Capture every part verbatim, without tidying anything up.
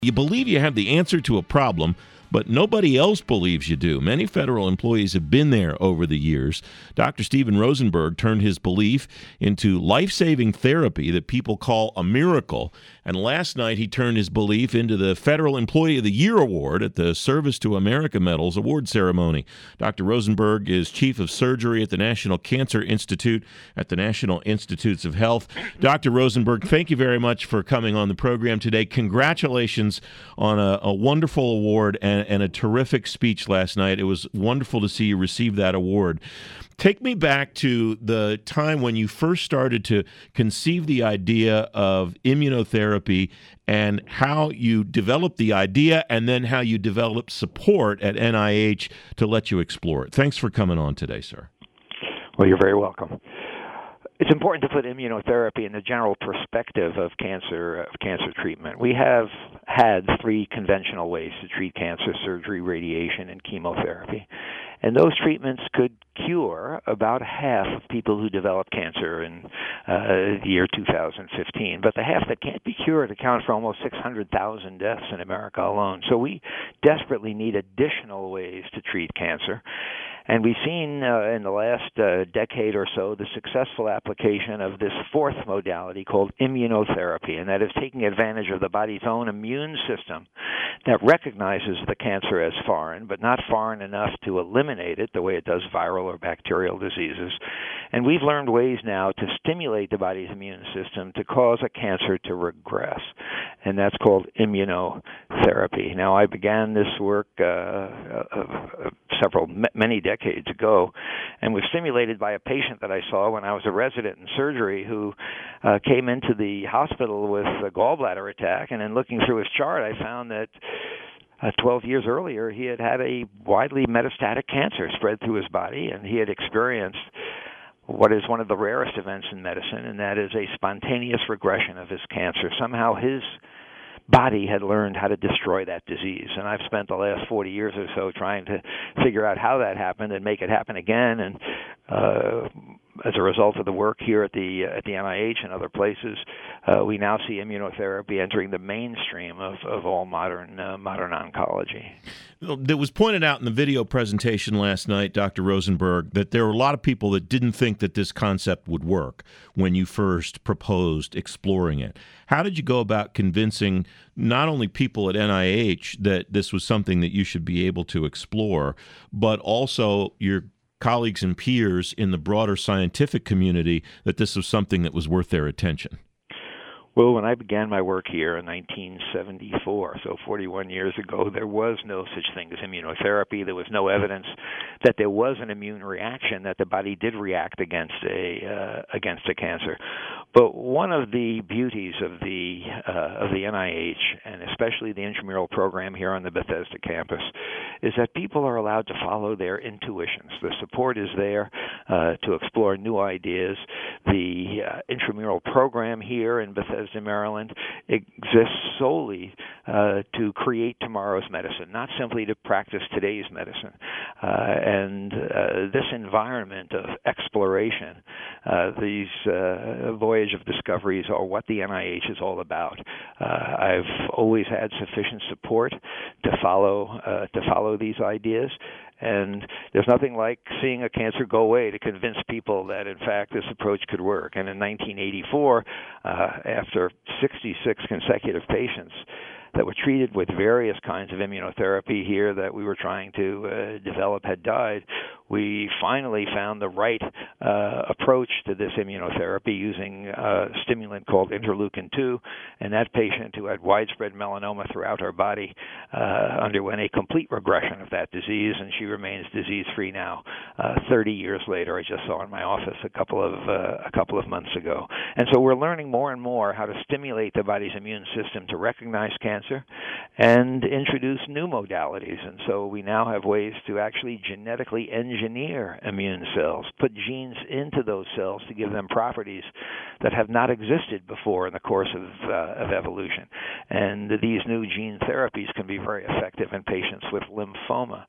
You believe you have the answer to a problem, but nobody else believes you do. Many federal employees have been there over the years. Doctor Steven Rosenberg turned his belief into life-saving therapy that people call a miracle. And last night he turned his belief into the Federal Employee of the Year Award at the Service to America Medals award ceremony. Doctor Rosenberg is Chief of Surgery at the National Cancer Institute at the National Institutes of Health. Doctor Rosenberg, thank you very much for coming on the program today. Congratulations on a, a wonderful award and and a terrific speech last night. It was wonderful to see you receive that award. Take me back to the time when you first started to conceive the idea of immunotherapy and how you developed the idea and then how you developed support at N I H to let you explore it. Thanks for coming on today, sir. Well, you're very welcome. It's important to put immunotherapy in the general perspective of cancer of cancer treatment. We have had three conventional ways to treat cancer: surgery, radiation, and chemotherapy. And those treatments could cure about half of people who develop cancer in uh, the year two thousand fifteen. But the half that can't be cured account for almost six hundred thousand deaths in America alone. So we desperately need additional ways to treat cancer. And we've seen uh, in the last uh, decade or so the successful application of this fourth modality called immunotherapy, and that is taking advantage of the body's own immune system that recognizes the cancer as foreign, but not foreign enough to eliminate it the way it does viral or bacterial diseases. And we've learned ways now to stimulate the body's immune system to cause a cancer to regress, and that's called immunotherapy. Now, I began this work uh, uh, several, many decades ago, and was stimulated by a patient that I saw when I was a resident in surgery who uh, came into the hospital with a gallbladder attack, and in looking through his chart, I found that Uh, twelve years earlier, he had had a widely metastatic cancer spread through his body, and he had experienced what is one of the rarest events in medicine, and that is a spontaneous regression of his cancer. Somehow his body had learned how to destroy that disease, and I've spent the last forty years or so trying to figure out how that happened and make it happen again. And uh, as a result of the work here at the uh, at the N I H and other places, uh, we now see immunotherapy entering the mainstream of, of all modern uh, modern oncology. It was pointed out in the video presentation last night, Doctor Rosenberg, that there were a lot of people that didn't think that this concept would work when you first proposed exploring it. How did you go about convincing not only people at N I H that this was something that you should be able to explore, but also your colleagues and peers in the broader scientific community that this was something that was worth their attention? Well, when I began my work here in nineteen seventy-four, so forty-one years ago, there was no such thing as immunotherapy. There was no evidence that there was an immune reaction, that the body did react against a uh, against a cancer. But one of the beauties of the uh, of the N I H, and especially the intramural program here on the Bethesda campus, is that people are allowed to follow their intuitions. The support is there uh, to explore new ideas. The uh, intramural program here in Bethesda, Maryland, exists solely uh, to create tomorrow's medicine, not simply to practice today's medicine. Uh, and uh, this environment of exploration, uh, these uh, voyage of discoveries, are what the N I H is all about. Uh, I've always had sufficient support to follow uh, to follow these ideas. And there's nothing like seeing a cancer go away to convince people that, in fact, this approach could work. And in nineteen eighty-four, uh, after sixty-six consecutive patients that were treated with various kinds of immunotherapy here that we were trying to uh, develop had died, we finally found the right uh, approach to this immunotherapy using a stimulant called interleukin two, and that patient who had widespread melanoma throughout her body uh, underwent a complete regression of that disease, and she remains disease-free now. Uh, thirty years later, I just saw in my office a couple of uh, a couple of months ago. And so we're learning more and more how to stimulate the body's immune system to recognize cancer and introduce new modalities. And so we now have ways to actually genetically engineer immune cells, put genes into those cells to give them properties that have not existed before in the course of, uh, of evolution. And these new gene therapies can be very effective in patients with lymphoma.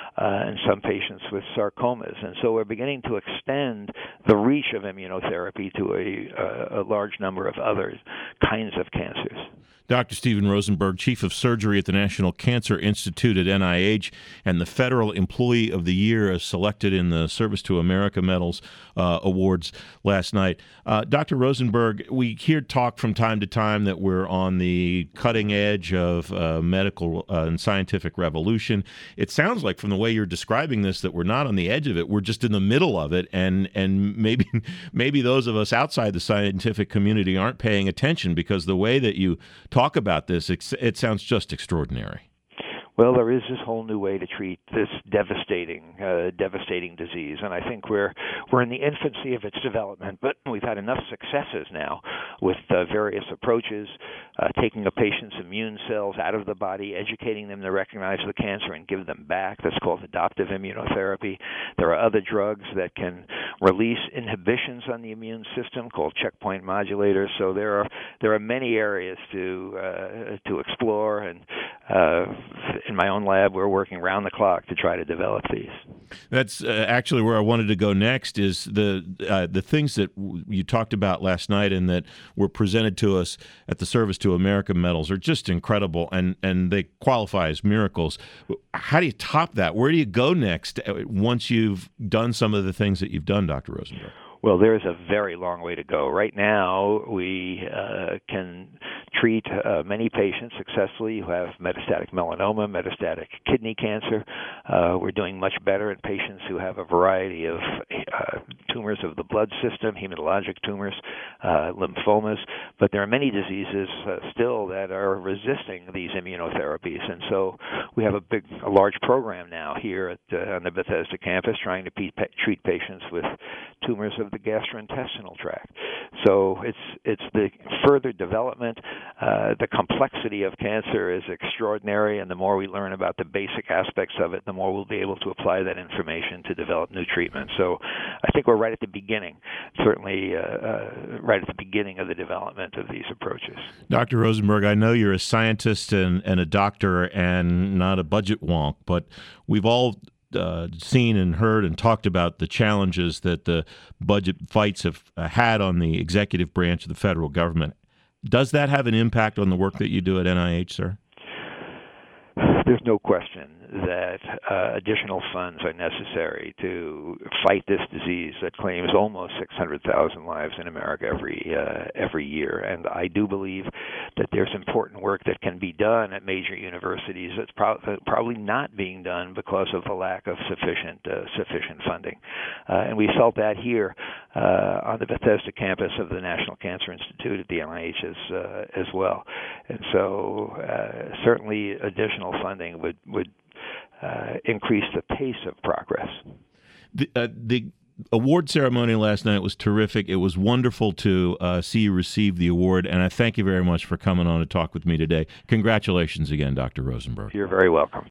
uh, and some patients with sarcomas. And so we're beginning to extend the reach of immunotherapy to a, a, a large number of other kinds of cancers. Doctor Steven Rosenberg, Chief of Surgery at the National Cancer Institute at N I H, and the Federal Employee of the Year, as selected in the Service to America Medals uh, Awards last night. Uh, Doctor Rosenberg, we hear talk from time to time that we're on the cutting edge of uh, medical uh, and scientific revolution. It sounds like, from the way you're describing this, that we're not on the edge of it. We're just in the middle of it, and and maybe maybe those of us outside the scientific community aren't paying attention, because the way that you talk Talk about this. It, it sounds just extraordinary. Well, there is this whole new way to treat this devastating, uh, devastating disease, and I think we're we're in the infancy of its development. But we've had enough successes now with uh, various approaches, uh, taking a patient's immune cells out of the body, educating them to recognize the cancer and give them back. That's called adoptive immunotherapy. There are other drugs that can release inhibitions on the immune system called checkpoint modulators. So there are there are many areas to uh, to explore, and uh, in my own lab, we're working round the clock to try to develop these. That's uh, actually where I wanted to go next, is the uh, the things that w- you talked about last night and that were presented to us at the Service to America medals are just incredible, and, and they qualify as miracles. How do you top that? Where do you go next once you've done some of the things that you've done, Doctor Rosenberg? Well, there's a very long way to go. Right now, we uh, can treat uh, many patients successfully who have metastatic melanoma, metastatic kidney cancer. Uh, we're doing much better in patients who have a variety of uh, tumors of the blood system, hematologic tumors, uh, lymphomas. But there are many diseases uh, still that are resisting these immunotherapies. And so we have a big, a large program now here at, uh, on the Bethesda campus trying to pe- treat patients with tumors of the gastrointestinal tract. So it's it's the further development. Uh, the complexity of cancer is extraordinary, and the more we learn about the basic aspects of it, the more we'll be able to apply that information to develop new treatments. So I think we're right at the beginning, certainly uh, uh, right at the beginning of the development of these approaches. Doctor Rosenberg, I know you're a scientist and, and a doctor and not a budget wonk, but we've all Uh, seen and heard and talked about the challenges that the budget fights have uh, had on the executive branch of the federal government. Does that have an impact on the work that you do at N I H, sir? There's no question that uh, additional funds are necessary to fight this disease that claims almost six hundred thousand lives in America every uh, every year. And I do believe that there's important work that can be done at major universities that's pro- probably not being done because of the lack of sufficient uh, sufficient funding. Uh, and we felt that here uh, on the Bethesda campus of the National Cancer Institute at the N I H as uh, as well. And so uh, certainly additional funding would would Uh, increase the pace of progress. The, uh, the award ceremony last night was terrific. It was wonderful to uh, see you receive the award, and I thank you very much for coming on to talk with me today. Congratulations again, Doctor Rosenberg. You're very welcome.